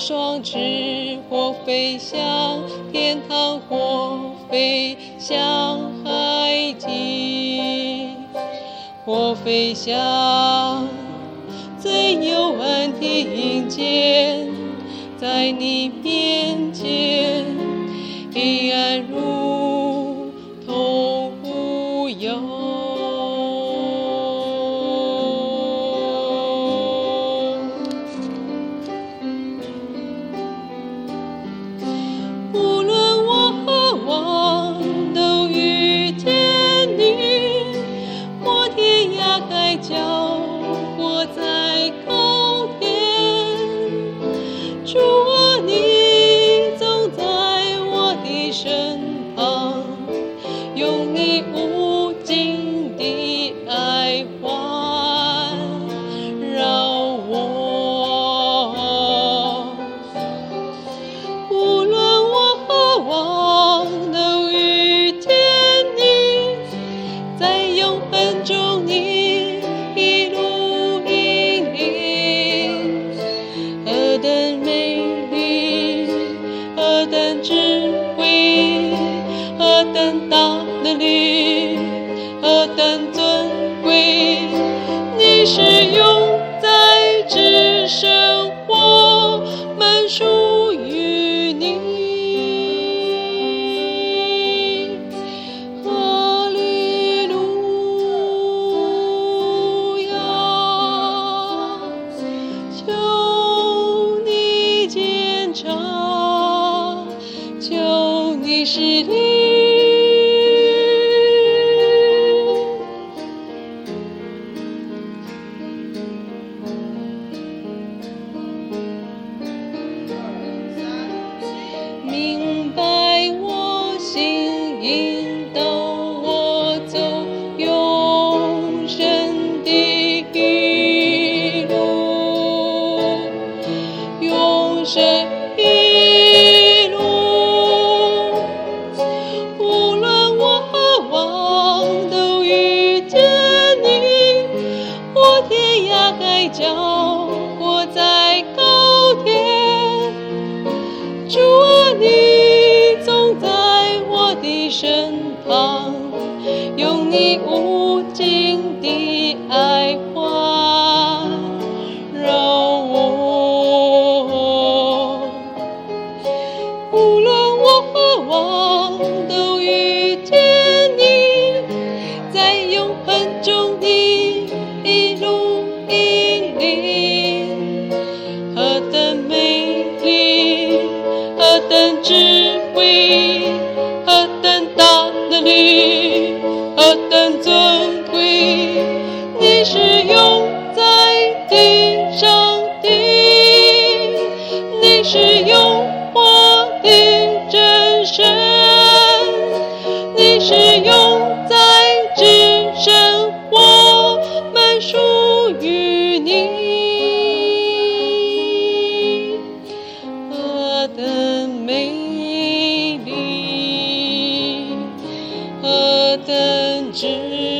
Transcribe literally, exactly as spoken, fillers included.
双翅，或飞向天堂，或飞向海极，或飞向最幽暗听见，在你面前，黑暗如同无有。无论我和我都遇见你，摩天涯海角，或在高天。主啊，你总在我的身旁，用你无尽的爱环绕我。无论我和我都遇见你，在永恒中你一路引领，何等美丽，何等智慧，何等大能力，何等尊贵，你是永在之神，我们属于你。哈利路亚，求你检查，求你施力。明白我心，引导我走永生的路，永生的路。无论我和我都遇见你，或天涯海角，或在高天。主啊，你总在我的身旁，用你无尽的爱环绕我。无论我和我都遇见你，在永恒中你一路引领，何等美丽，何等智慧，何等大能力，何等尊贵，你是永在地上的，你是永活的真神，你是永在之神，我们属于你。何等美丽，何等智